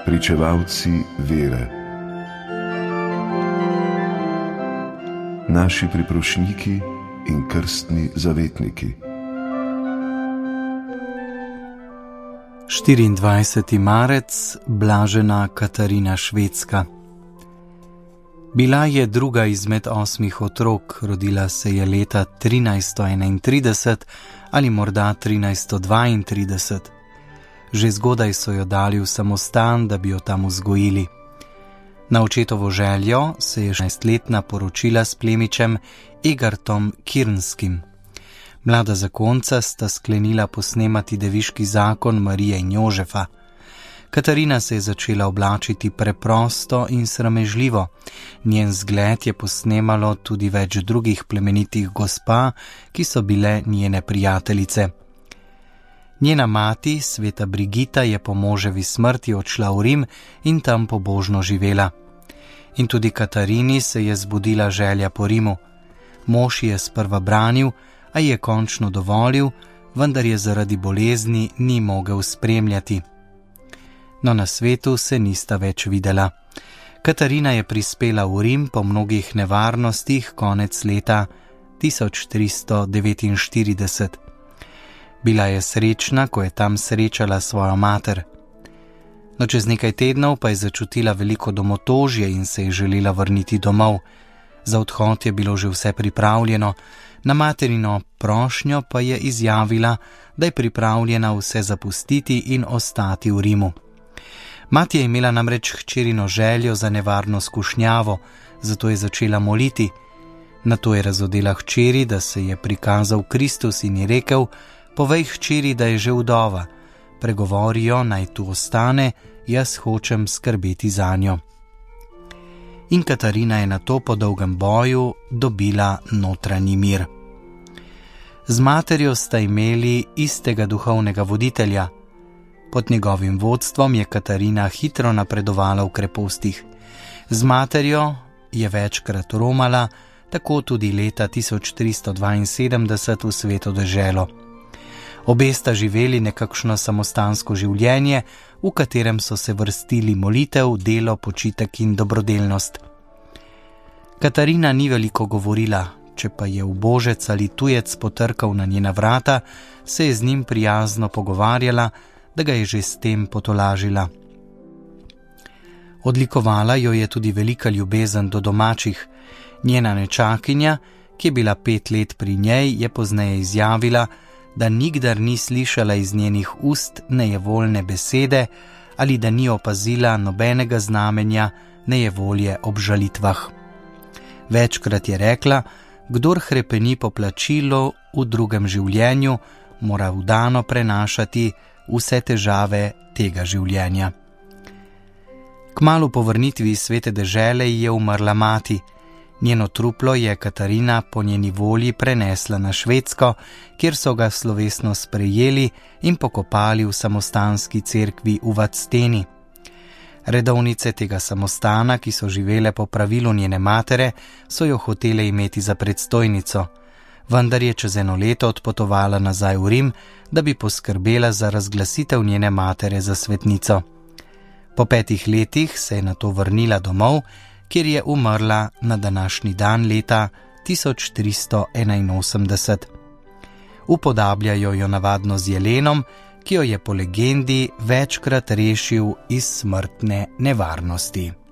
pričevalci vere, naši priprošniki in krstni zavetniki. 24. marec, blažena Katarina Švedska. Bila je druga izmed 8 otrok, rodila se je leta 1331 ali morda 1332. Že zgodaj so jo dali v samostan, da bi jo tam vzgojili. Na očetovo željo se je 16-letna poročila s plemičem Egartom Kirnskim. Mlada zakonca sta sklenila posnemati deviški zakon Marije in Jožefa. Katarina se je začela oblačiti preprosto in sramežljivo. Njen zgled je posnemalo tudi več drugih plemenitih gospa, ki so bile njene prijateljice. Njena mati, sveta Brigita, je po moževi smrti odšla v Rim in tam pobožno živela. In tudi Katarini se je zbudila želja po Rimu. Mož je sprva branil, a je končno dovolil, vendar je zaradi bolezni ni mogel spremljati. No, na svetu se nista več videla. Katarina je prispela v Rim po mnogih nevarnostih konec leta 1349. Bila je srečna, ko je tam srečala svojo mater. No, čez nekaj tednov pa je začutila veliko domotožje in se je želela vrniti domov. Za odhod je bilo že vse pripravljeno, na materino prošnjo pa je izjavila, da je pripravljena vse zapustiti in ostati v Rimu. Mati je imela namreč hčerino željo za nevarno skušnjavo, zato je začela moliti. Nato je razodela hčeri, da se je prikazal Kristus in ji rekel: povej hčeri, da je že vdova, pregovorijo, naj tu ostane, jaz hočem skrbeti zanjo. In Katarina je nato po dolgem boju dobila notranji mir. Z materjo sta imeli istega duhovnega voditelja. Pod njegovim vodstvom je Katarina hitro napredovala v krepostih. Z materjo je večkrat romala, tako tudi leta 1372 v Sveto deželo. Obe sta živeli nekakšno samostansko življenje, v katerem so se vrstili molitev, delo, počitek in dobrodelnost. Katarina ni veliko govorila, če pa je ubožec ali tujec potrkal na njena vrata, se je z njim prijazno pogovarjala, da ga je že s tem potolažila. Odlikovala jo je tudi velika ljubezen do domačih. Njena nečakinja, ki je bila 5 let pri njej, je pozneje izjavila, da nikdar ni slišala iz njenih ust nejevoljne besede ali da ni opazila nobenega znamenja nejevolje ob žalitvah. Večkrat je rekla, kdor hrepeni po plačilu v drugem življenju, mora vdano prenašati vse težave tega življenja. Kmalu po vrnitvi iz Svete dežele je umrla mati. Njeno truplo je Katarina po njeni volji prenesla na Švedsko, kjer so ga slovesno sprejeli in pokopali v samostanski cerkvi v Vadsteni. Redovnice tega samostana, ki so živele po pravilu njene matere, so jo hotele imeti za predstojnico, vendar je čez 1 leto odpotovala nazaj v Rim, da bi poskrbela za razglasitev njene matere za svetnico. Po 5 letih se je nato vrnila domov, kjer je umrla na današnji dan leta 1381. Upodabljajo jo navadno z jelenom, ki jo je po legendi večkrat rešil iz smrtne nevarnosti.